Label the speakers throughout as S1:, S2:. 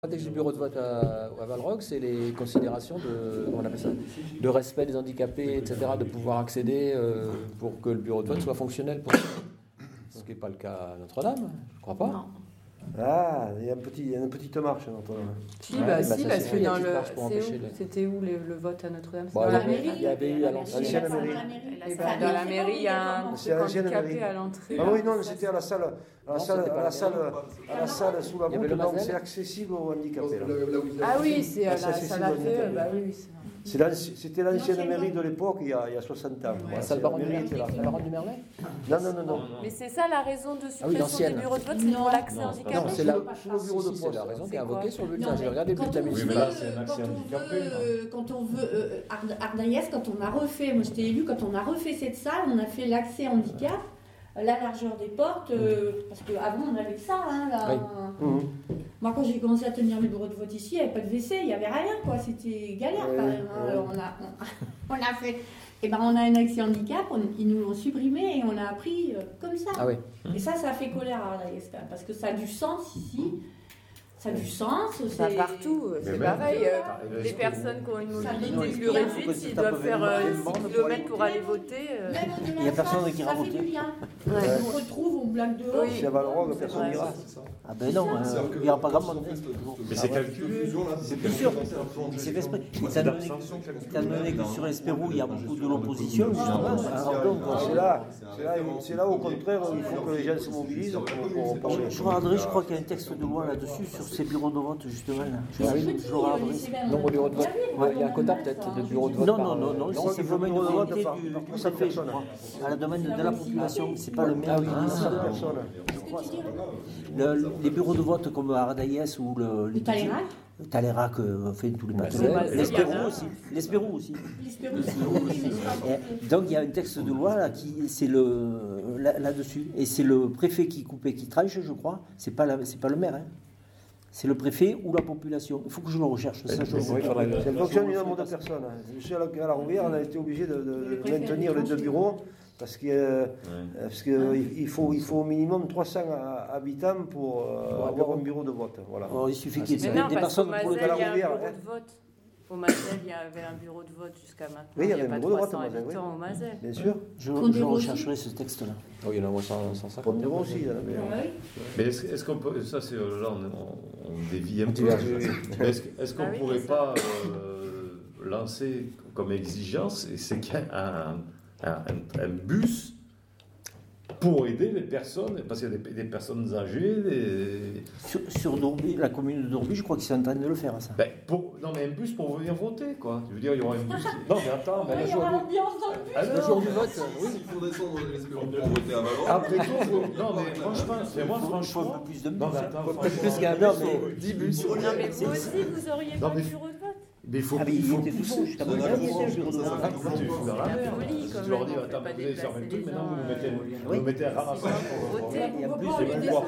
S1: Contexte du bureau de vote à Valrock, c'est les considérations de, comment on appelle ça, de respect des handicapés, etc., de pouvoir accéder pour que le bureau de vote soit fonctionnel. Ce qui n'est pas le cas à Notre-Dame, je ne crois pas.
S2: Non.
S3: Ah, il y a une petite marche à Notre-Dame.
S2: Si, parce que dans le.
S4: C'était où le vote à Notre-Dame?
S1: Bon,
S2: dans la mairie.
S1: Il y avait eu à l'ancienne.
S4: Dans la mairie, il y a un truc handicapé à l'entrée.
S3: Ah oui, non, c'était à la salle, sous la voûte, donc c'est accessible aux handicapés.
S4: Ah oui, c'est à la salle à feu, bah oui.
S3: C'était l'ancienne mairie de l'époque, il y a 60 ans.
S1: La salle Baron du Merlet?
S3: Non.
S4: Mais c'est ça la raison de suppression
S1: l'ancienne.
S4: des bureaux de vote, c'est pour l'accès handicapé?
S1: Non, c'est sous le bureau de poste. C'est la raison qui est invoquée sur le bulletin. J'ai regardé le bulletin
S5: Oui, mais là, c'est un accès handicapé.
S2: Quand on veut, Ardaïès, quand on a refait, moi j'étais élue, quand on a refait cette salle, on a fait l'accès handicap, la largeur des portes, parce qu'avant on avait que ça. Moi quand j'ai commencé à tenir le bureau de vote ici, il n'y avait pas de WC, il n'y avait rien, quoi. C'était galère quand même. Alors, on a fait, on a un accès handicap, ils nous l'ont supprimé et on a appris comme ça.
S1: Ah oui.
S2: Et ça a fait colère à Ardaïès, parce que ça a du sens ici. Ça a du sens.
S4: Pas partout, c'est pareil. Les personnes qui ont une mobilité plus réduite, s'ils doivent faire 6 km pour aller voter.
S3: Il n'y a personne qui ira voter.
S2: Ça fait du lien. On se retrouve, on blague dehors.
S3: Si à Valrock, personne n'ira.
S6: Ah ben non, il n'y aura pas grand monde.
S5: Mais c'est calculé.
S6: C'est bien sûr, c'est fait exprès. Étant donné que sur Espérou, il y a beaucoup de l'opposition, justement.
S3: C'est là, au contraire, il faut que les gens se mobilisent pour parler.
S6: Je regarderai, je crois qu'il y a un texte de loi là-dessus, sur ces bureaux de vote, justement. Je regarderai.
S1: Nombre de bureaux de vote. Il y a un quota peut-être de bureaux de vote.
S6: Non, c'est simplement une volonté du préfet, je crois. À la demande de la population, c'est pas le maire qui dit ça. Les bureaux de vote comme Ardaïès ou le Talérac fait tous les matins. L'Espérou aussi. Donc il y a un texte de loi là, c'est là-dessus. Et c'est le préfet qui coupe et qui tranche, je crois. C'est pas le maire. Hein. C'est le préfet ou la population. Il faut que je le recherche. Ça, c'est
S3: le fonction du nombre de personnes. Je suis à la Rouvière, on a été obligé de maintenir les deux bureaux parce qu'il faut au minimum 300 habitants pour avoir un bureau de vote. Voilà.
S6: Alors, il suffit qu'il y ait
S4: des
S6: personnes
S4: pour le
S6: cas.
S4: Il y a un bureau de vote. Au Mazel, il y avait un bureau de vote jusqu'à maintenant.
S3: Oui, il y avait un bureau de vote
S4: au Mazel.
S3: Bien sûr.
S6: Je rechercherai ce texte-là.
S1: Oui, il y en a moins 150.
S3: Pour le bureau aussi.
S5: Mais est-ce qu'on peut. Ça, c'est là, on dévie un peu. Est-ce qu'on ne pourrait pas lancer comme exigence, c'est qu'il y a un bus pour aider les personnes, parce qu'il y a des personnes âgées.
S6: Sur Dorby, la commune de Dorby, je crois qu'ils sont en train de le faire, ça.
S5: Non, mais un bus pour venir voter, quoi. Je veux dire, il y aura un bus. Non, mais attends,
S2: il y aura l'ambiance dans le bus.
S1: Le jour du vote, oui.
S7: Il faut descendre l'Espérou pour voter à Valence.
S5: Après tout, non, mais franchement, c'est moi, franchement.
S6: Un peu plus de bus.
S5: Non, mais attends,
S1: Plus qu'un bus, 10 bus.
S4: Non, mais vous aussi, vous auriez pas de bureau de vote.
S5: Mais il faut.
S6: Il était tout seul, je t'avoue.
S5: Tu fous dans la mer. Tu leur dis, attends, vous allez faire un truc, maintenant vous nous mettez un ramassage pour voter.
S6: Il y a plus de pouvoir.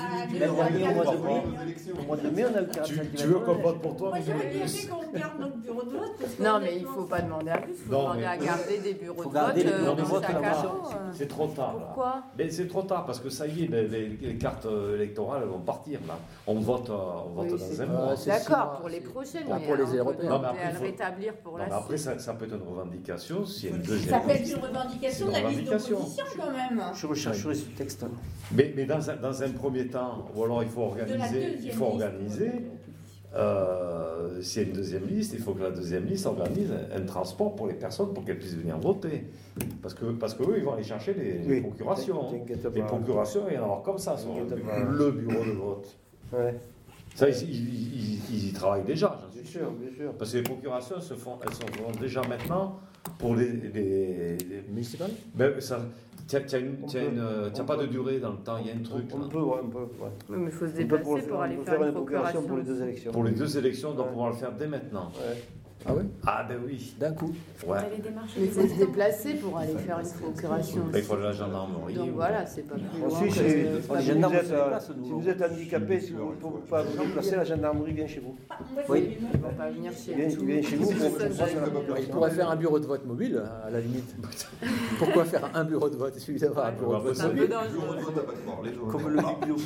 S6: Au mois de mai, on a eu 45
S5: Tu veux qu'on vote pour toi?
S2: Moi, j'aurais bien aimé qu'on garde notre bureau de vote.
S4: Non, mais il ne faut pas demander à plus, il faut demander à garder des bureaux de vote dans chaque agent.
S5: C'est trop tard.
S4: Pourquoi?
S5: Mais c'est trop tard, parce que ça y est, les cartes électorales vont partir, là. On vote dans un mois.
S4: D'accord, pour les prochaines, mais
S1: pour les Européens.
S4: on peut à le rétablir pour la suite.
S5: Après, ça peut être une revendication, s'il y a une deuxième
S2: Ça peut être
S5: liste.
S2: une revendication de la liste d'opposition, quand même.
S6: Je rechercherai ce texte.
S5: Mais dans un premier temps, ou alors il faut organiser. S'il y a une deuxième liste, il faut que la deuxième liste organise un transport pour les personnes pour qu'elles puissent venir voter. Parce que eux, ils vont aller chercher les procurations. Les procurations, il y en a comme ça sur le bureau de vote.
S3: Ouais.
S5: Ça, ils y travaillent déjà, j'en suis sûr.
S3: Bien sûr.
S5: Parce que les procurations, elles se font déjà maintenant pour les
S1: municipales.
S5: Tu n'as pas de durée dans le temps, il y a un truc.
S3: On peut.
S4: Mais il faut se déplacer pour aller faire une procuration.
S3: Pour les deux élections.
S5: Pour les deux élections, on doit pouvoir le faire dès maintenant.
S3: Ouais.
S1: Ah oui?
S5: Ah ben oui.
S1: D'un coup.
S5: Ouais.
S4: Mais il faut se déplacer pour aller faire une procuration.
S5: Il faut la gendarmerie.
S4: Donc voilà, c'est pas plus loin.
S3: Ensuite, si vous êtes handicapé, si vous ne pouvez pas vous déplacer, la gendarmerie vient chez vous.
S6: Oui.
S4: Ils ne vont pas venir chez
S3: Ils viennent chez vous.
S1: Il pourrait faire un bureau de vote mobile, à la limite. Pourquoi faire un bureau de vote? Il suffit d'avoir un bureau de vote
S4: C'est un
S1: mobile.
S4: peu dangereux.
S7: Bureau de vote à Patmore, les jours.
S6: Comme le bibliobus.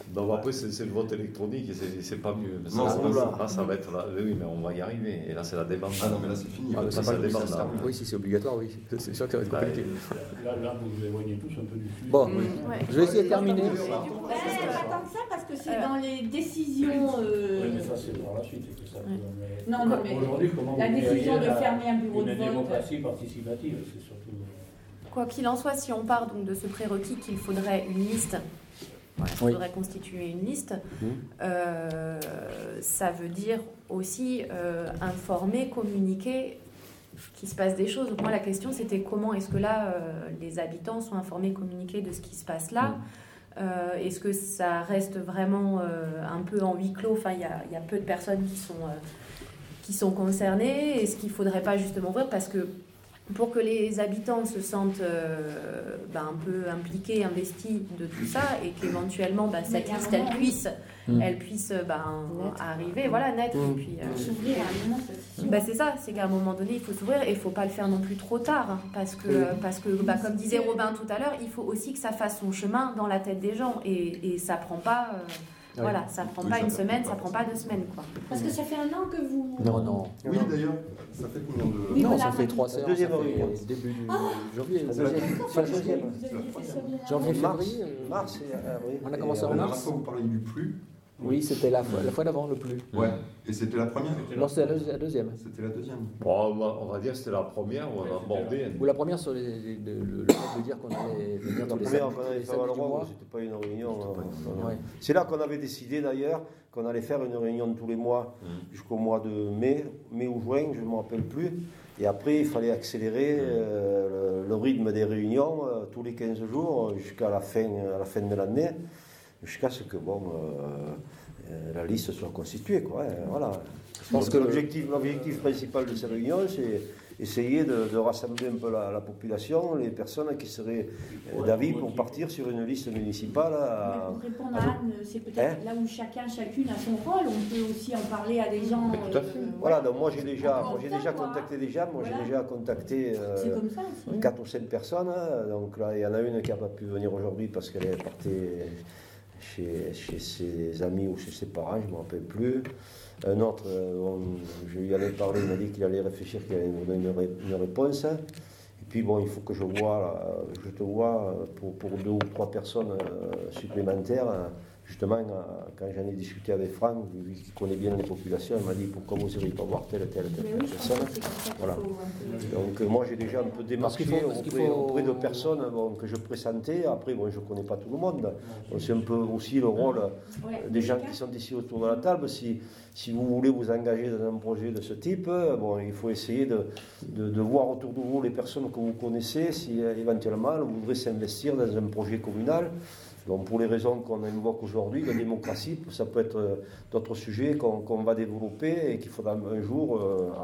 S5: Donc après, c'est le vote électronique et c'est pas mieux.
S7: Non,
S5: ça va être là. Oui, mais on va y arriver. Et là, c'est la demande.
S7: Ah non, mais là, c'est fini.
S5: Ça, c'est la demande.
S1: Oui, si c'est obligatoire, oui. C'est sûr que ça va être compliqué.
S8: Là, vous vous éloignez tous un peu du sujet.
S1: Bon, je vais essayer de terminer.
S2: Pas tant que ça, parce que c'est dans les décisions.
S8: Oui, mais ça, c'est par la suite. Que ça peut...
S2: Non, mais
S8: aujourd'hui, comment
S2: la décision de fermer un bureau de
S8: une
S2: vote.
S8: démocratie participative, c'est surtout.
S4: Quoi qu'il en soit, si on part donc de ce prérequis qu'il faudrait une liste, il faudrait constituer une liste, ça veut dire aussi informer, communiquer qu'il se passe des choses. Donc moi, la question, c'était comment est-ce que là, les habitants sont informés, communiqués de ce qui se passe là. Est-ce que ça reste vraiment un peu en huis clos? Enfin, il y a peu de personnes qui sont concernées. Est-ce qu'il ne faudrait pas justement ouvrir? Parce que pour que les habitants se sentent un peu impliqués, investis de tout ça, et qu'éventuellement cette liste elle puisse arriver, naître. Et puis,
S2: s'ouvrir à un moment,
S4: c'est ça, c'est qu'à un moment donné, il faut s'ouvrir et il ne faut pas le faire non plus trop tard. Parce que comme disait Robin tout à l'heure, il faut aussi que ça fasse son chemin dans la tête des gens. Et ça ne prend pas... ça prend pas une semaine, ça prend pas 2 semaines, quoi.
S2: Parce que ça fait 1 an que vous...
S1: Non.
S7: Oui, d'ailleurs, ça fait combien de...
S1: Non, ça fait 3 séances,
S3: deuxième
S1: début du janvier.
S3: Janvier,
S1: février.
S3: Mars et avril.
S1: On a commencé en
S7: La dernière
S1: mars.
S7: fois, vous parliez du plus.
S1: Oui, c'était la fois d'avant, le plus.
S7: Ouais, et c'était la première.
S1: Non, c'était la deuxième.
S7: C'était la deuxième.
S5: Bon, on va dire que c'était la première où on a abordé.
S1: Ou la première sur le fait de dire qu'on allait venir tous les
S3: La première
S1: samedis,
S3: qu'on avait fait à Valorant, c'était pas une réunion.
S1: Ouais.
S3: C'est là qu'on avait décidé d'ailleurs qu'on allait faire une réunion tous les mois jusqu'au mois de mai ou juin, je ne me rappelle plus. Et après, il fallait accélérer le rythme des réunions tous les 15 jours jusqu'à la fin de l'année, jusqu'à ce que la liste soit constituée, quoi. Voilà. Je pense que l'objectif principal de ces réunions, c'est essayer de rassembler un peu la population, les personnes qui seraient d'avis pour partir sur une liste municipale.
S2: Pour répondre à Anne, c'est peut-être là où chacune a son rôle. On peut aussi en parler à des gens.
S5: Tout à fait.
S3: Voilà, donc moi j'ai déjà contacté des gens. J'ai déjà contacté 4 ou 5 personnes. Donc là, il y en a une qui n'a pas pu venir aujourd'hui parce qu'elle est partie chez ses amis ou chez ses parents, je ne me rappelle plus. Un autre, je lui avais parlé, il m'a dit qu'il allait réfléchir, qu'il allait me donner une réponse. Et puis il faut que je te vois pour 2 ou 3 personnes supplémentaires. Justement, quand j'en ai discuté avec Franck, lui qui connaît bien les populations, il m'a dit pourquoi vous n'irez pas voir telle personne. Voilà. Donc moi j'ai déjà un peu démarché auprès de personnes que je pressentais. Après, je ne connais pas tout le monde. C'est un peu aussi le rôle des gens qui sont ici autour de la table. Si vous voulez vous engager dans un projet de ce type, il faut essayer de voir autour de vous les personnes que vous connaissez, si éventuellement vous voudrez s'investir dans un projet communal. Donc pour les raisons qu'on invoque aujourd'hui, la démocratie, ça peut être d'autres sujets qu'on va développer et qu'il faudra un jour,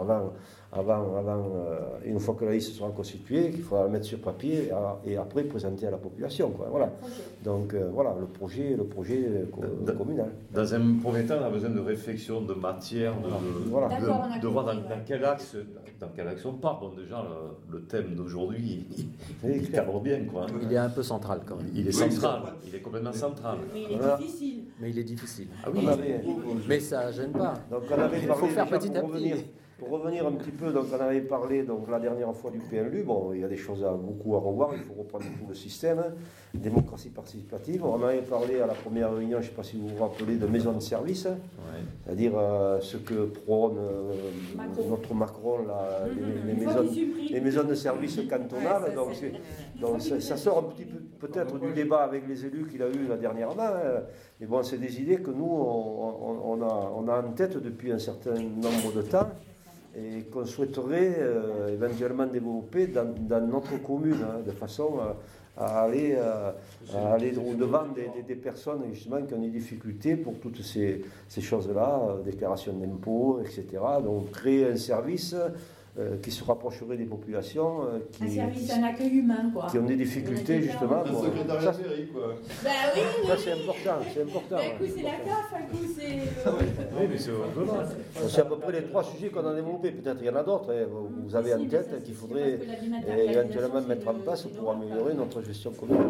S3: une fois que la liste sera constituée, qu'il faudra la mettre sur papier et après présenter à la population, quoi. Voilà. Donc voilà, le projet communal.
S5: Dans un premier temps, on a besoin de réflexion, de matière, de voir dans quel axe on part. Bon, déjà, le thème d'aujourd'hui, il cadre bien, quoi.
S1: Il est un peu central, quand même.
S5: Il est central. Il est complètement central.
S2: Mais il est difficile.
S1: Ah oui, mais ça gêne pas.
S3: Donc
S1: il faut faire petit à petit.
S3: Pour revenir un petit peu, donc on avait parlé la dernière fois du PLU. Bon, il y a des choses beaucoup à revoir. Il faut reprendre tout le système, démocratie participative. On avait parlé à la première réunion, je ne sais pas si vous vous rappelez, de maisons de service, c'est-à-dire ce que prône notre Macron, là, les maisons de service cantonales. Donc ça sort un petit peu peut-être du débat avec les élus qu'il a eu dernièrement. Mais bon, c'est des idées que nous, on a en tête depuis un certain nombre de temps et qu'on souhaiterait éventuellement développer dans notre commune, de façon à aller au-devant des personnes justement qui ont des difficultés pour toutes ces choses-là, déclaration d'impôts, etc. Donc créer un service qui se rapprocherait des populations
S2: un accueil humain, quoi.
S3: Qui ont des difficultés justement.
S7: Un secrétariat de mairie, quoi.
S2: Bah oui,
S3: ça c'est important.
S2: Un coup c'est la CAF, un coup c'est...
S5: Oui, mais
S3: c'est à peu près les 3 sujets qu'on a développés. Peut-être il y en a d'autres. Vous avez en tête qu'il faudrait éventuellement mettre en place pour améliorer notre gestion commune. Voilà.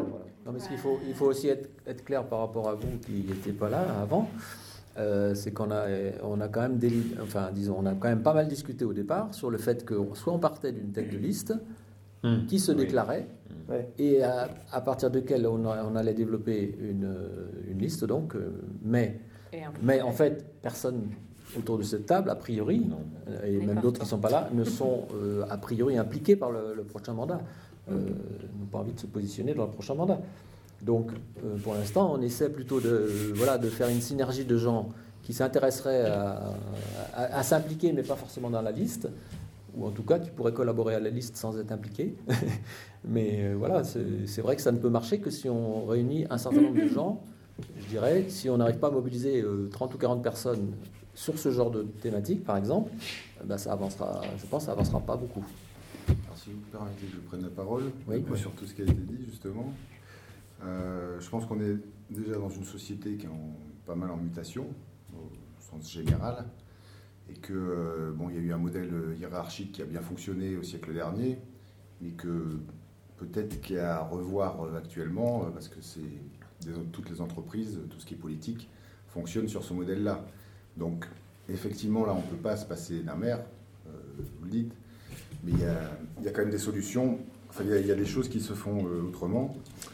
S1: Non, mais il faut aussi être clair par rapport à vous qui n'étiez pas là avant. C'est qu'on a quand même on a quand même pas mal discuté au départ sur le fait que soit on partait d'une tête de liste qui se déclarait et à partir de laquelle on allait développer une liste donc mais en fait personne autour de cette table a priori et même d'autres qui ne sont pas là ne sont a priori impliqués par le prochain mandat, n'ont pas envie de se positionner dans le prochain mandat. Donc, pour l'instant, on essaie plutôt de faire une synergie de gens qui s'intéresseraient à s'impliquer, mais pas forcément dans la liste, ou en tout cas qui pourraient collaborer à la liste sans être impliqués. Mais voilà, c'est vrai que ça ne peut marcher que si on réunit un certain nombre de gens. Je dirais, si on n'arrive pas à mobiliser 30 ou 40 personnes sur ce genre de thématique, par exemple, ça avancera, je pense, ça avancera pas beaucoup.
S9: Alors, si vous permettez que je prenne la parole, sur tout ce qui a été dit, justement. Je pense qu'on est déjà dans une société qui est pas mal en mutation, au sens général, et que il y a eu un modèle hiérarchique qui a bien fonctionné au siècle dernier, mais que peut-être qu'il y a à revoir actuellement, parce que toutes les entreprises, tout ce qui est politique, fonctionne sur ce modèle-là. Donc, effectivement, là, on ne peut pas se passer d'un maire, vous le dites, mais il y a quand même des solutions. Enfin, il y a des choses qui se font autrement.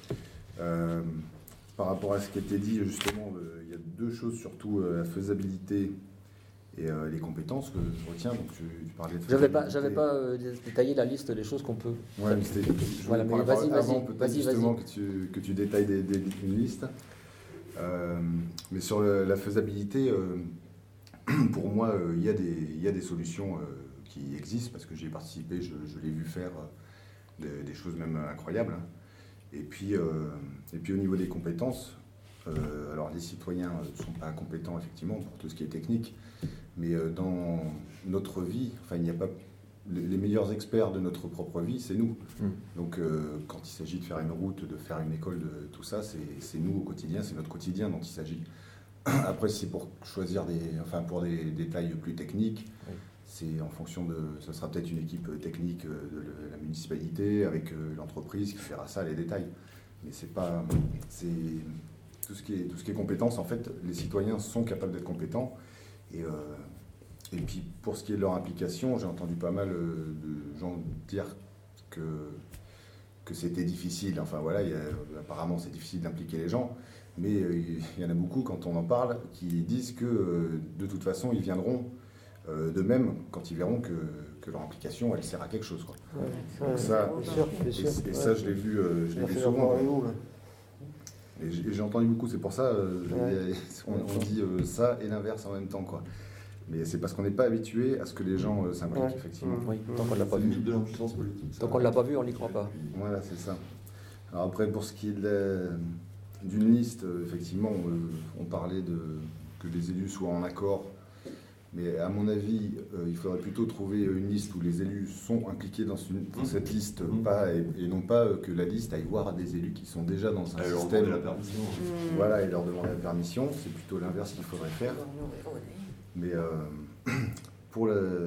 S9: Par rapport à ce qui a été dit, justement, il y a deux choses, surtout la faisabilité et les compétences que je retiens. Donc, tu parlais de faisabilité.
S1: J'avais pas détaillé la liste des choses qu'on peut.
S9: Ouais, mais c'était.
S1: Voilà, mais vas-y.
S9: Justement, que tu détailles une liste. Mais sur la faisabilité, pour moi, il y a des solutions qui existent parce que j'y ai participé, je l'ai vu faire des choses même incroyables. Et puis au niveau des compétences, alors les citoyens ne sont pas compétents effectivement pour tout ce qui est technique, mais dans notre vie, il n'y a pas les meilleurs experts de notre propre vie, c'est nous. Donc quand il s'agit de faire une route, de faire une école, de tout ça, c'est nous au quotidien, c'est notre quotidien dont il s'agit. Après, c'est pour choisir pour des détails plus techniques. Oui. C'est en fonction ce sera peut-être une équipe technique de la municipalité avec l'entreprise qui fera ça, les détails. Mais c'est tout ce qui est compétence. En fait, les citoyens sont capables d'être compétents. Et puis pour ce qui est de leur implication, j'ai entendu pas mal de gens dire que c'était difficile. Apparemment c'est difficile d'impliquer les gens. Mais il y en a beaucoup quand on en parle qui disent que de toute façon ils viendront d'eux-mêmes quand ils verront que leur implication elle sert à quelque chose. Donc ça, ça je l'ai vu souvent. Et j'ai entendu beaucoup, c'est pour ça on dit ça et l'inverse en même temps quoi. Mais c'est parce qu'on n'est pas habitué à ce que les gens s'impliquent effectivement.
S1: Oui, tant qu'on ne l'a pas vu.
S7: De l'impuissance politique.
S1: Tant qu'on ne l'a pas vu, on n'y croit pas.
S9: Voilà, c'est ça. Alors après, pour ce qui est d'une liste, effectivement, on parlait que les élus soient en accord. Mais à mon avis, il faudrait plutôt trouver une liste où les élus sont impliqués dans cette liste, et non pas que la liste aille voir des élus qui sont déjà dans un système.
S7: Leur demander la permission.
S9: Voilà, et leur demander la permission. C'est plutôt l'inverse qu'il faudrait faire. Mais pour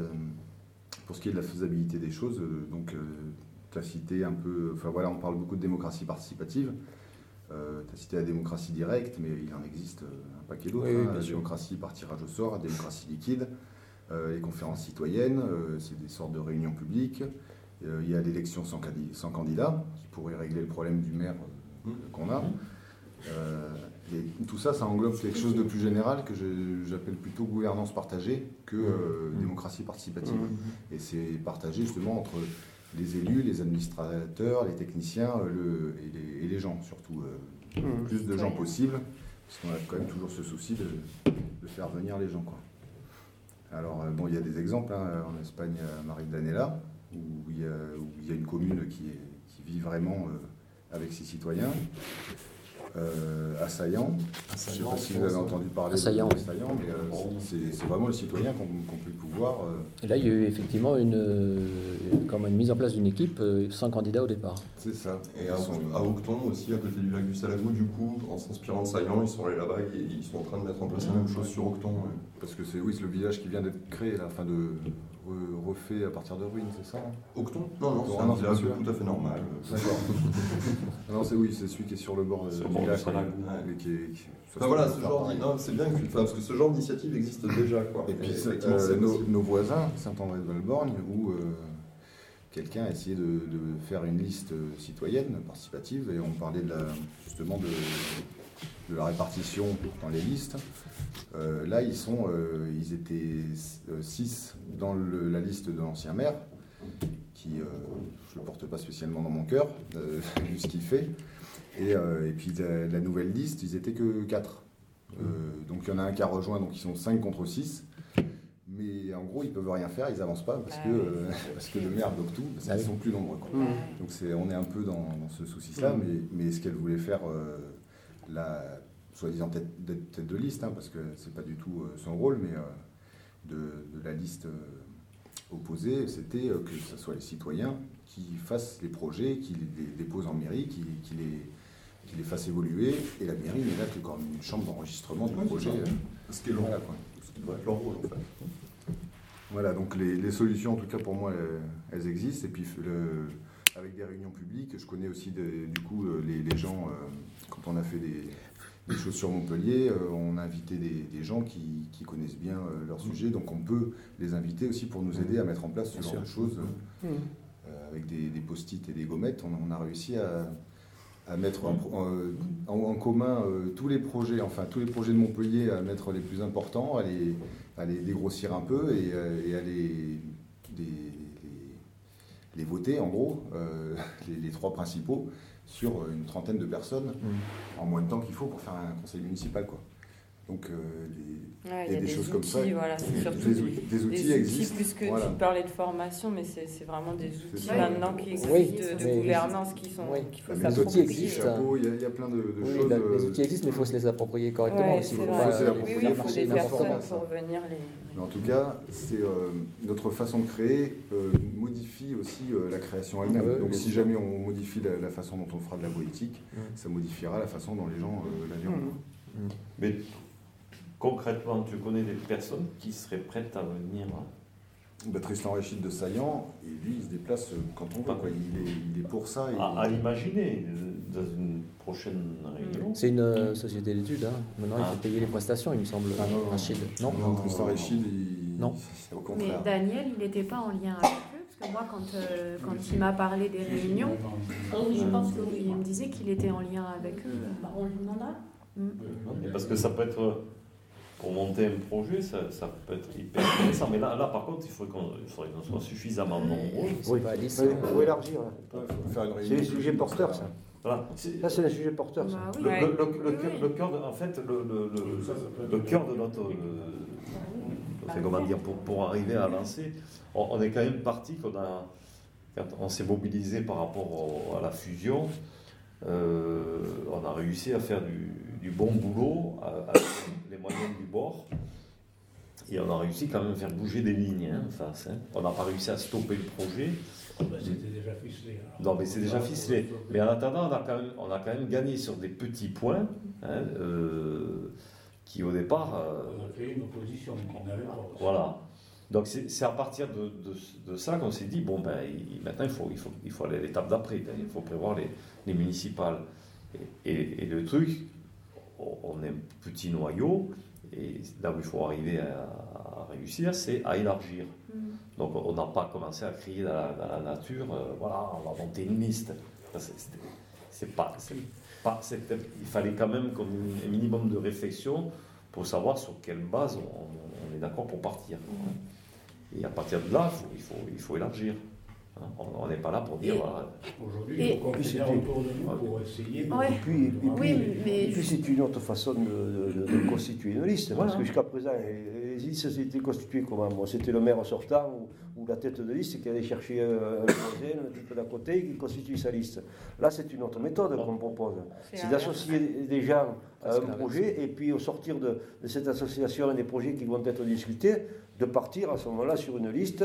S9: ce qui est de la faisabilité des choses, tu as cité un peu. On parle beaucoup de démocratie participative. Tu as cité la démocratie directe, mais il en existe un paquet d'autres. La démocratie par tirage au sort, la démocratie liquide, les conférences citoyennes, c'est des sortes de réunions publiques. Il y a l'élection sans candidat, qui pourrait régler le problème du maire qu'on a. Et tout ça, ça englobe quelque chose de plus général que j'appelle plutôt gouvernance partagée que démocratie participative. Et c'est partagé justement entre les élus, les administrateurs, les techniciens et les gens, surtout plus de gens possible, parce qu'on a quand même toujours ce souci de faire venir les gens, quoi. Alors, il y a des exemples, en Espagne, à Maridanella, où il y a une commune qui vit vraiment avec ses citoyens. à Saillant. Je ne sais pas si vous avez entendu parler de
S1: Saillant,
S9: mais c'est vraiment les citoyens qui ont pris le pouvoir.
S1: Et là, il y a eu effectivement une mise en place d'une équipe sans candidat au départ.
S9: C'est ça.
S7: Et à Aucton aussi, à côté du lac du Salago, du coup, en s'inspirant de Saillant, ils sont allés là-bas et ils sont en train de mettre en place la même chose sur Aucton. Ouais.
S9: Parce que c'est le village qui vient d'être créé, là, enfin refait à partir de ruines, c'est ça?
S7: Aucton? Non, c'est un village tout à fait normal.
S9: D'accord. Non, c'est celui qui est sur le bord du lac.
S7: Voilà, c'est bien parce que ce genre d'initiative existe déjà. Quoi.
S9: Et puis nos voisins, Saint-André-de-Valborgne, où quelqu'un a essayé de faire une liste citoyenne participative, et on parlait justement de la répartition dans les listes. Là, ils étaient 6 dans la liste de l'ancien maire, qui je ne le porte pas spécialement dans mon cœur, vu ce qu'il fait. Et puis la nouvelle liste, ils étaient que 4. Donc il y en a un qui a rejoint, donc ils sont 5 contre 6. Mais en gros, ils ne peuvent rien faire, ils n'avancent pas parce que le maire bloque tout, parce qu'ils sont plus nombreux. Quoi. Donc on est un peu dans ce souci-là, mais ce qu'elle voulait faire, la soi-disant tête de liste, parce que c'est pas du tout son rôle, mais de la liste opposée, c'était que ce soit les citoyens qui fassent les projets, qui les déposent en mairie, qui les fassent évoluer, et la mairie n'est là que comme une chambre d'enregistrement du projet.
S7: Ce qui est leur rôle, en fait.
S9: Voilà, donc les solutions, en tout cas pour moi, elles existent. Et puis avec des réunions publiques, je connais aussi du coup les gens, quand on a fait des choses sur Montpellier, on a invité des gens qui connaissent bien leur sujet, donc on peut les inviter aussi pour nous aider à mettre en place ce genre de choses. Avec des post-it et des gommettes, on a réussi à mettre en commun tous les projets de Montpellier, à mettre les plus importants, à les dégrossir un peu et à les voter, en gros, les 3 principaux, sur une trentaine de personnes, en moins de temps qu'il faut pour faire un conseil municipal, quoi. Donc, il y a des choses comme ça.
S10: Voilà, c'est surtout
S9: des outils existent.
S10: Plus que tu parlais de formation, mais c'est vraiment des outils maintenant qui existent de gouvernance qu'il faut s'approprier.
S1: Les outils existent.
S9: Il y a plein de choses.
S1: Les outils existent, mais il faut se les approprier correctement aussi.
S10: Il faut des personnes pour venir les...
S9: Mais en tout cas, notre façon de créer modifie aussi la création elle-même. Donc si jamais on modifie la façon dont on fera de la politique, ça modifiera la façon dont les gens la verront.
S5: Mais concrètement, tu connais des personnes qui seraient prêtes à venir?
S9: Tristan Réchid de Saillant, et lui, il se déplace quand on veut. Il est pour ça.
S5: À l'imaginer dans une prochaine réunion.
S1: C'est une société d'études. Maintenant, il faut payer les prestations, il me semble. Rachid.
S9: Non, Tristan Réchid,
S1: non.
S9: Au contraire.
S4: Mais Daniel, il n'était pas en lien avec eux, parce que moi, quand il m'a parlé des réunions, je pense qu'il me disait qu'il était en lien avec eux.
S2: On lui demandera.
S5: Parce que ça peut être, pour monter un projet, ça peut être hyper intéressant. Mais là par contre, il faudrait qu'on soit suffisamment nombreux.
S3: Oui, il faut élargir. C'est un sujet porteur, ça.
S5: Voilà.
S3: Ça, c'est un sujet porteur, ça.
S5: Le cœur de, en fait, le cœur de notre... comment dire, pour arriver à avancer, on est quand même parti, quand on s'est mobilisé par rapport à la fusion, on a réussi à faire du bon boulot avec les moyens du bord, et on a réussi quand même à faire bouger des lignes en face. On n'a pas réussi à stopper le projet.
S8: C'était déjà ficelé.
S5: Non, mais c'est déjà ficelé. Mais en attendant, on a quand même gagné sur des petits points qui au départ...
S8: on a créé une opposition qu'on n'avait pas.
S5: Voilà. Donc c'est à partir de ça qu'on s'est dit, maintenant il faut aller à l'étape d'après, il faut prévoir les municipales. Et le truc, on est un petit noyau, et là où il faut arriver à réussir, c'est à élargir. Donc on n'a pas commencé à crier dans la nature, voilà, on va monter une liste. Il fallait quand même qu'on ait un minimum de réflexion pour savoir sur quelle base on est d'accord pour partir. Et à partir de là, il faut élargir. On n'est pas là pour dire...
S8: Aujourd'hui, il faut considérer autour de nous pour essayer de...
S3: Et puis c'est une autre façon de constituer une liste, parce que jusqu'à présent, les listes étaient constituées comment? C'était le maire sortant ou la tête de liste qui allait chercher un projet, un type d'à côté, qui constitue sa liste. Là, c'est une autre méthode qu'on propose. C'est d'associer des gens à un projet, et puis au sortir de cette association et des projets qui vont être discutés, de partir à ce moment-là sur une liste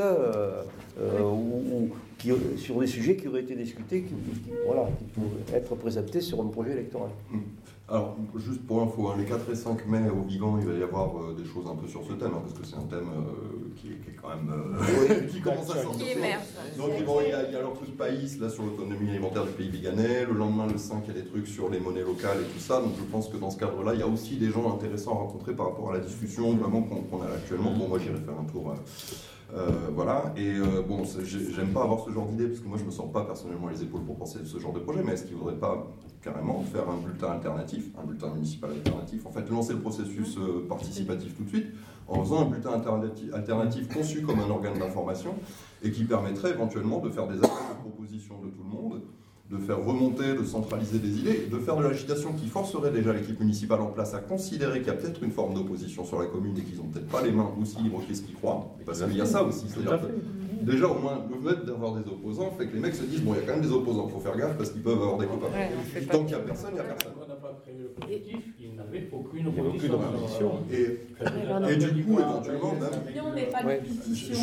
S3: sur des sujets qui auraient été discutés, qui pourraient être présentés sur un projet électoral.
S7: Alors, juste pour info, les 4 et 5 mai au Vigan, il va y avoir des choses un peu sur ce thème, parce que c'est un thème qui est quand même... qui commence à sortir. Donc, il y a leur truc pays, là, sur l'autonomie alimentaire du pays viganais. Le lendemain, le 5, il y a des trucs sur les monnaies locales et tout ça. Donc, je pense que dans ce cadre-là, il y a aussi des gens intéressants à rencontrer par rapport à la discussion vraiment qu'on a actuellement. Bon, moi, j'irai faire un tour... voilà, et bon, j'aime pas avoir ce genre d'idée, parce que moi je me sens pas personnellement les épaules pour penser ce genre de projet, mais est-ce qu'il ne faudrait pas carrément faire un bulletin alternatif, un bulletin municipal alternatif, en fait lancer le processus participatif tout de suite, en faisant un bulletin alternatif conçu comme un organe d'information, et qui permettrait éventuellement de faire des appels de propositions de tout le monde, de faire remonter, de centraliser des idées, de faire de l'agitation qui forcerait déjà l'équipe municipale en place à considérer qu'il y a peut-être une forme d'opposition sur la commune et qu'ils n'ont peut-être pas les mains aussi libres qu'est-ce qu'ils croient. Parce qu'il y a ça aussi. C'est-à-dire que déjà, au moins, le fait d'avoir des opposants fait que les mecs se disent bon, il y a quand même des opposants, il faut faire gaffe parce qu'ils peuvent avoir des copains. Tant qu'il n'y a personne, il n'y a personne.
S8: Quand on n'a pas créé le collectif, il n'avait aucune opposition.
S7: Et du coup, éventuellement, même.
S2: On n'est pas de pétition.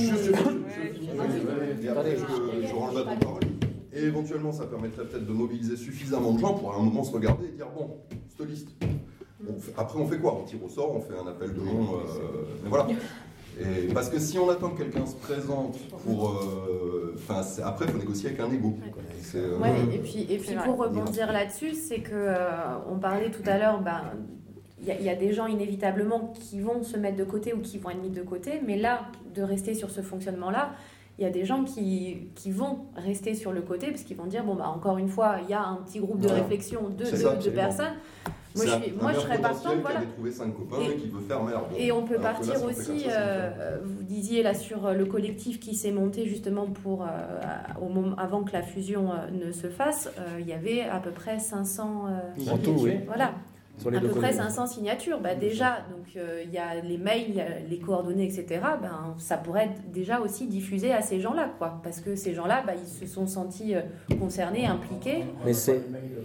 S7: Et après, je rends le bâton de parole. Et éventuellement, ça permettrait peut-être de mobiliser suffisamment de gens pour à un moment se regarder et dire bon, cette liste. Après, on fait quoi? On tire au sort, on fait un appel de nom. Mais voilà. Et parce que si on attend que quelqu'un se présente pour. Après, il faut négocier avec un égo.
S4: Et puis pour rebondir là-dessus, c'est que on parlait tout à l'heure. Il y a des gens inévitablement qui vont se mettre de côté ou qui vont être mis de côté, mais là, de rester sur ce fonctionnement-là, il y a des gens qui vont rester sur le côté parce qu'ils vont dire, encore une fois, il y a un petit groupe de réflexion de personnes. Moi, je serais partante, voilà.
S7: Trouvé 5 copains et qui veut faire merde.
S4: Et on peut partir aussi, vous disiez là sur le collectif qui s'est monté justement pour, avant que la fusion ne se fasse, il y avait à peu près 500... Voilà. À peu près 500 signatures. Déjà, donc il y a les mails, il y a les coordonnées, etc. Ça pourrait être déjà aussi diffusé à ces gens-là, quoi. Parce que ces gens-là, ils se sont sentis concernés, impliqués.
S1: Mais c'est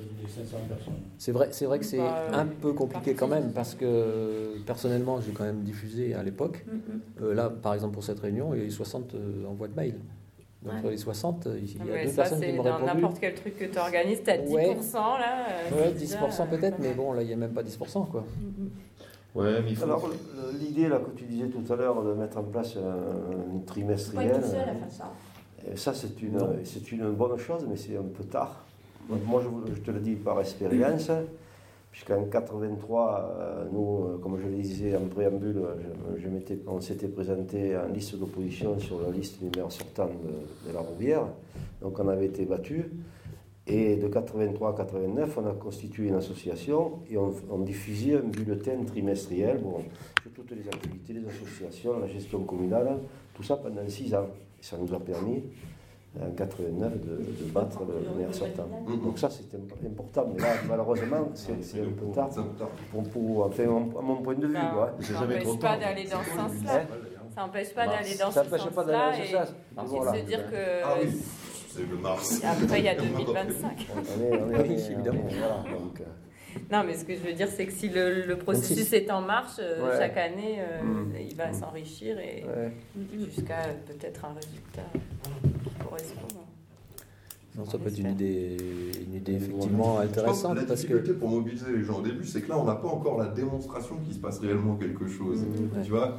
S1: vrai que c'est un peu compliqué quand même, parce que personnellement, j'ai quand même diffusé à l'époque. Là, par exemple, pour cette réunion, il y a eu 60 envois de mails. Donc sur les 60, il y a 2 personnes qui m'ont répondu.
S10: Dans n'importe quel truc que tu organises, tu as 10% là.
S1: 10% peut-être, mais bon, là, il n'y a même pas 10%, quoi.
S5: Ouais, mais
S3: alors, l'idée là, que tu disais tout à l'heure de mettre en place un trimestriel, ça c'est une bonne chose, mais c'est un peu tard. Moi, je te le dis par expérience, puisqu'en 83, nous, comme je le disais en préambule, on s'était présenté en liste d'opposition sur la liste des maires sortants de la Rouvière. Donc on avait été battus. Et de 83 à 89, on a constitué une association et on diffusait un bulletin trimestriel sur toutes les activités des associations, la gestion communale, tout ça pendant 6 ans. Et ça nous a permis, en 89, de battre le maire sortant. Donc ça, c'était important. Mais là, malheureusement, c'est un peu tard, à mon point de vue.
S10: Ça n'empêche pas d'aller dans ce sens-là. Ça n'empêche pas d'aller dans ce sens-là et se dire que...
S7: C'est le mars.
S10: Après, il y a 2025.
S1: Oui, évidemment.
S10: Non, mais ce que je veux dire, c'est que si le processus est en marche, chaque année, il va s'enrichir et jusqu'à peut-être un résultat qui correspond.
S1: Non, ça peut être une idée effectivement intéressante.
S7: La difficulté pour mobiliser les gens au début, c'est que là, on n'a pas encore la démonstration qu'il se passe réellement quelque chose. Tu vois,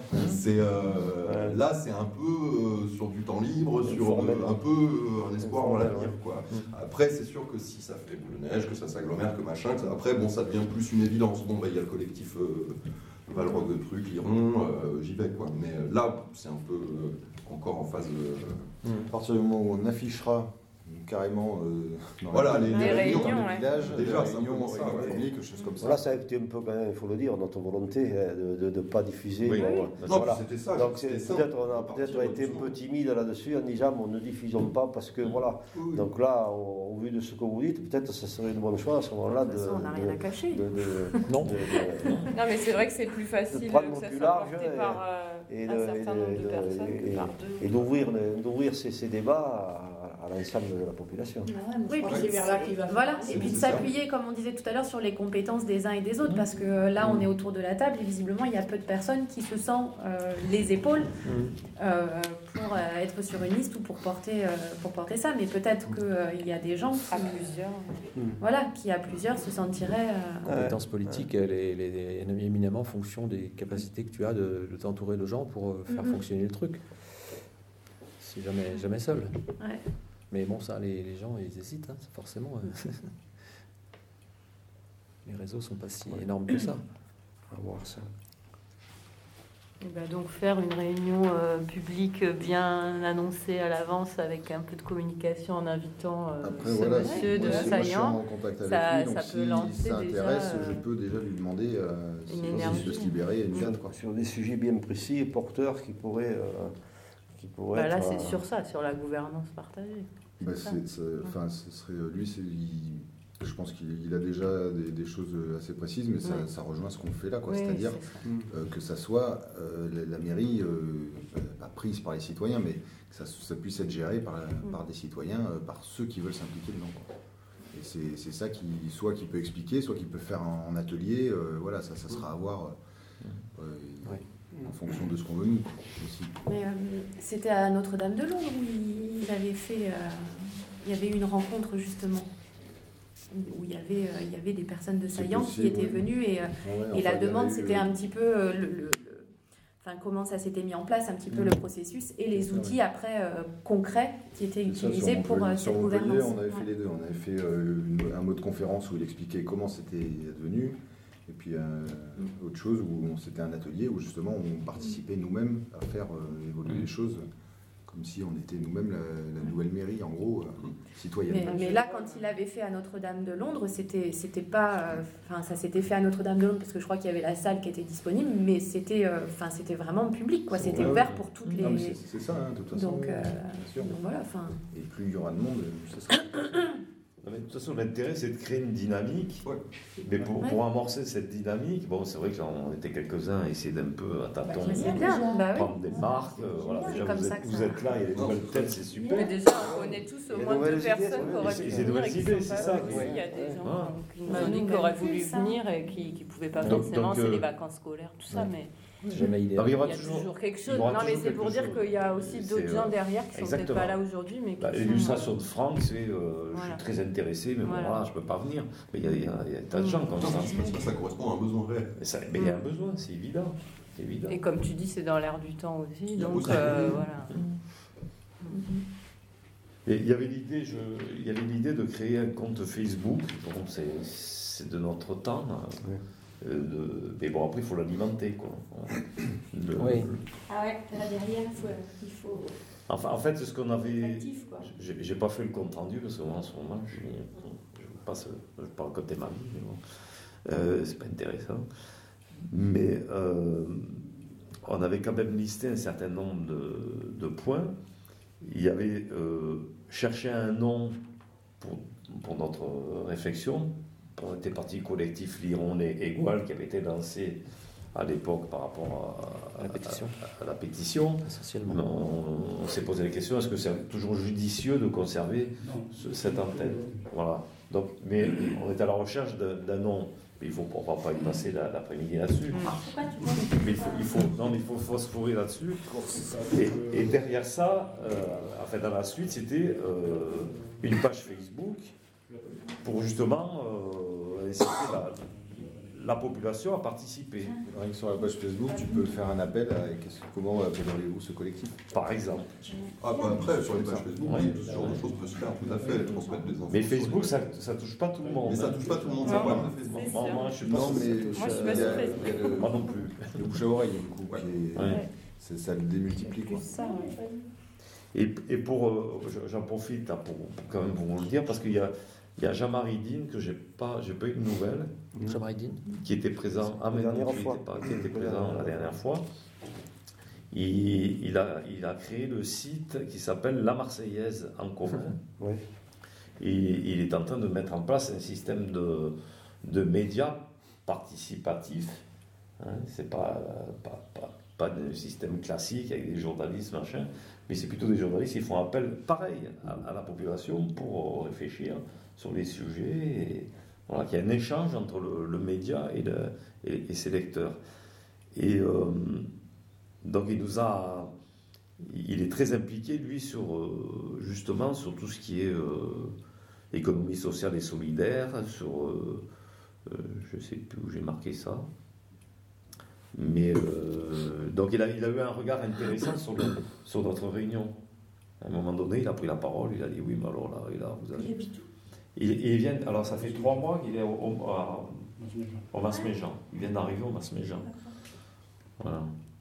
S7: là, c'est un peu sur du temps libre, sur un peu un espoir en l'avenir, quoi. Après, c'est sûr que si ça fait boule de neige, que ça s'agglomère, que machin, après, ça devient plus une évidence. Il y a le collectif Valrogue de trucs, Liron, j'y vais, quoi. Mais là, c'est un peu encore en phase.
S9: À partir du moment où on affichera carrément
S7: les réunions
S9: dans le village,
S7: déjà
S9: des réunions publiques, choses comme ça.
S3: Là, ça a été un peu, quand même, il faut le dire, notre volonté de ne pas diffuser.
S7: C'était ça.
S3: Donc peut-être on a peut-être été un peu timide là-dessus en disant ne diffusons pas parce que voilà. Donc là, au vu de ce que vous dites, peut-être ça serait une bonne chose à ce moment-là.
S4: On n'a rien à cacher.
S10: Non, mais c'est vrai que c'est plus facile que ça soit porté
S3: et
S10: un certain nombre de personnes que par deux.
S3: Et d'ouvrir ces débats à l'ensemble de la population.
S4: Oui, puis c'est vers là qu'il va. Voilà, et puis de s'appuyer, comme on disait tout à l'heure, sur les compétences des uns et des autres, parce que là, on est autour de la table et visiblement, il y a peu de personnes qui se sentent les épaules pour être sur une liste ou pour porter ça. Mais peut-être qu'il y a des gens qui, qui à plusieurs se sentiraient.
S1: La compétence politique, elle est éminemment en fonction des capacités que tu as de t'entourer de gens pour faire fonctionner le truc. C'est jamais seul.
S4: Ouais.
S1: Mais bon, ça, les gens, ils hésitent, hein, forcément. Les réseaux sont pas si énormes que ça.
S3: On va voir ça.
S10: Et ben donc faire une réunion publique bien annoncée à l'avance avec un peu de communication en invitant monsieur de Saillant, ça peut lancer
S9: si ça intéresse, je peux déjà lui demander de se libérer une date.
S3: Sur des sujets bien précis et porteurs qui pourraient...
S10: là, c'est sur ça, sur la gouvernance partagée.
S9: Ce serait je pense qu'il a déjà des choses assez précises, mais ça rejoint ce qu'on fait là, c'est-à-dire que ça soit la mairie pas prise par les citoyens, mais que ça puisse être géré par des citoyens, par ceux qui veulent s'impliquer dedans. Et c'est ça qui peut expliquer, soit qui peut faire en atelier. Ça sera à voir. En fonction de ce qu'on veut nous aussi.
S4: Mais c'était à Notre-Dame-de-Londres où il avait fait... il y avait eu une rencontre justement où il y avait des personnes de Saillant qui étaient venues et la demande c'était un petit peu comment ça s'était mis en place, un petit peu le processus et les outils après concrets qui étaient utilisés pour cette gouvernance.
S9: On avait fait les deux. On avait fait un mot de conférence où il expliquait comment c'était devenu. Et puis autre chose où c'était un atelier où justement on participait nous-mêmes à faire évoluer les choses comme si on était nous-mêmes la nouvelle mairie en gros citoyenne.
S4: Mais là quand il avait fait à Notre-Dame-de-Londres, c'était pas ça s'était fait à Notre-Dame-de-Londres parce que je crois qu'il y avait la salle qui était disponible, mais c'était vraiment public quoi, c'était ouvert pour toutes les.
S9: C'est ça de toute façon.
S4: Donc voilà
S9: Et plus il y aura de monde, ça sera.
S5: Non, mais de toute façon, l'intérêt, c'est de créer une dynamique. Mais pour amorcer cette dynamique, c'est vrai que j'en étais quelques-uns à essayer d'un peu à tâtons prendre des marques. Déjà, vous êtes là, il y a des nouvelles têtes, c'est super.
S10: Mais déjà, on connaît tous au moins deux personnes qui auraient pu venir et qui ne sont pas venus. Il y a des gens qui auraient voulu venir et qui ne pouvaient pas forcément. C'est les vacances scolaires, tout ça, mais...
S1: Jamais idéal.
S10: Il y a toujours quelque chose. Non, mais c'est pour dire qu'il y a aussi d'autres gens derrière qui ne sont peut-être pas là aujourd'hui.
S5: L'illustration de Franck, c'est je suis très intéressé, mais je ne peux pas venir. Mais il y a tas de gens comme ça.
S7: Ça correspond à un besoin réel.
S5: Mais il y a un besoin, c'est évident.
S10: Et comme tu dis, c'est dans l'air du temps aussi. Donc voilà.
S5: Et il y avait l'idée de créer un compte Facebook. Bon, c'est de notre temps. Mais bon, après, il faut l'alimenter, quoi.
S2: Oui. Ah ouais, là derrière, il faut...
S5: Enfin, en fait, c'est ce qu'on avait... J'ai pas fait le compte rendu, parce que moi, en ce moment, je parle côté ma vie, mais bon, c'est pas intéressant. Mais on avait quand même listé un certain nombre de points. Il y avait cherché un nom pour notre réflexion. On était parti collectif Liron et Égual qui avait été lancé à l'époque par rapport à la pétition.
S1: Essentiellement.
S5: On s'est posé la question, est-ce que c'est toujours judicieux de conserver cette antenne? Voilà. Donc, mais on est à la recherche d'un nom. Mais on ne va pas y passer l'après-midi là-dessus. Mais il faut phosphorer là-dessus. Et derrière ça, dans la suite, c'était une page Facebook pour justement inciter la population à participer.
S9: Rien que sur la page Facebook, tu peux faire un appel à comment appelleriez-vous ce collectif,
S5: par exemple.
S7: Après, sur les pages Facebook, ce genre de choses peut se faire tout à fait, transmettre des infos.
S5: Mais Facebook, ça touche pas tout le monde.
S7: Mais ça touche pas tout le monde, ça va pas Facebook.
S5: Moi, je suis pas sur Facebook. Moi non plus.
S9: Le bouche à oreille, du coup, ça le démultiplie. Quoi.
S5: Et pour, j'en profite pour quand même pour vous le dire, parce qu'il y a Jean-Marie Dean que j'ai pas eu de nouvelles.
S1: Jean-Marie Dean
S5: qui était présent la dernière fois. Il a créé le site qui s'appelle La Marseillaise en commun. Et il est en train de mettre en place un système de médias participatifs. C'est pas pas un système classique avec des journalistes, machin, mais c'est plutôt des journalistes qui font appel, pareil, à la population pour réfléchir sur les sujets. Et, voilà, qu'il y a un échange entre le média et ses lecteurs. Et donc il est très impliqué, lui, justement sur tout ce qui est économie sociale et solidaire, sur, je ne sais plus où j'ai marqué ça, mais donc il a eu un regard intéressant sur notre réunion. À un moment donné, il a pris la parole, il a dit oui, mais alors là vous avez... Il vient, alors ça fait 3 mois qu'il est au Masméjean. Il vient d'arriver au Masméjean. Voilà.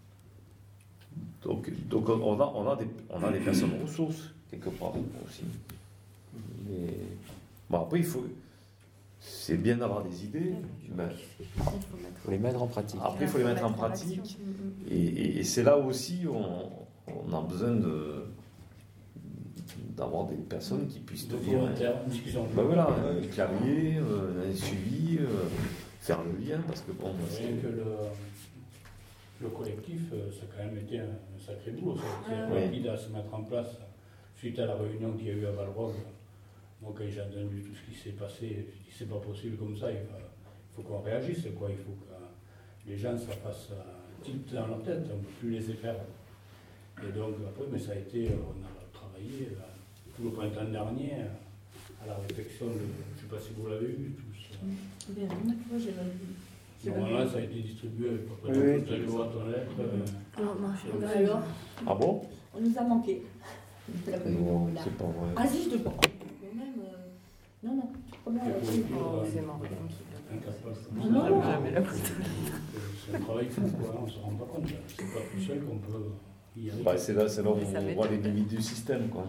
S5: Donc on a des personnes ressources quelque part aussi. Mais bon, après c'est bien d'avoir des idées, mais
S1: il faut les mettre en pratique.
S5: Après il faut les mettre en pratique. Et c'est là aussi où on a besoin d'avoir des personnes qui puissent tenir un clavier, un suivi, faire le lien, parce que bon...
S8: Rien que le collectif, ça a quand même été un sacré boulot. Ça a été rapide à se mettre en place suite à la réunion qu'il y a eu à Balrog. Donc quand j'ai entendu tout ce qui s'est passé, je dis c'est pas possible comme ça, il faut qu'on réagisse, quoi. Il faut que les gens, ça fasse un tilt dans leur tête, on ne peut plus laisser faire. Et donc après, mais ça a été, on a travaillé tout le printemps dernier à la réflexion, je ne sais pas si vous l'avez vu tous. Normalement, ça a été distribué à peu près toutes les boîtes aux lettres.
S2: Alors,
S5: ah bon?
S2: On nous a manqué.
S5: Non, c'est pas vrai.
S2: Ah si, je te prends. Non, non.
S10: C'est mort.
S2: Non,
S8: c'est un travail fou, quoi. On ne se rend pas compte. C'est pas tout seul qu'on peut y arriver.
S5: Bah, c'est là où on voit les limites du système, quoi.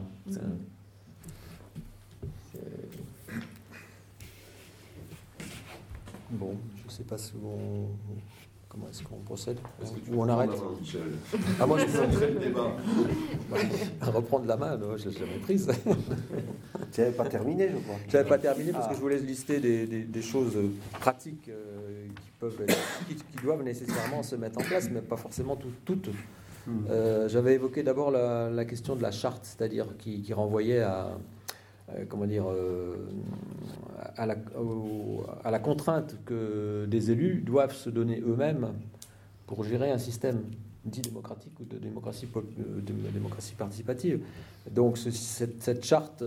S1: Bon, je ne sais pas comment est-ce qu'on procède. Ou on arrête. Ah, moi, je peux le débat. Reprendre la main, je ne l'ai jamais prise.
S3: Tu n'avais pas terminé, je crois.
S1: Je n'avais pas terminé parce que je voulais lister des choses pratiques qui doivent nécessairement se mettre en place, mais pas forcément toutes. J'avais évoqué d'abord la question de la charte, c'est-à-dire qui renvoyait à la contrainte que des élus doivent se donner eux-mêmes pour gérer un système dit démocratique ou de démocratie participative. Donc cette charte,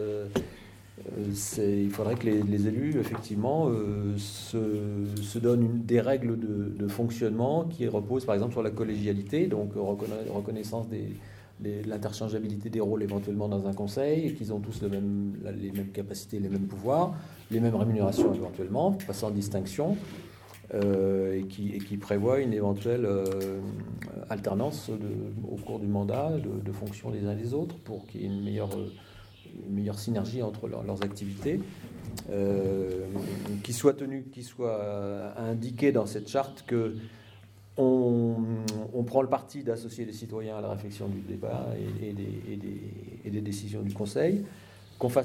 S1: il faudrait que les élus, effectivement, se donnent des règles de fonctionnement qui reposent par exemple sur la collégialité, donc reconnaissance de l'interchangeabilité des rôles éventuellement dans un conseil, et qu'ils ont tous les mêmes capacités, les mêmes pouvoirs, les mêmes rémunérations éventuellement, pas sans distinction, et qui prévoit une éventuelle alternance au cours du mandat de fonction des uns et des autres pour qu'il y ait une meilleure synergie entre leurs activités, qui soit indiqué dans cette charte que on prend le parti d'associer les citoyens à la réflexion du débat et des décisions du Conseil,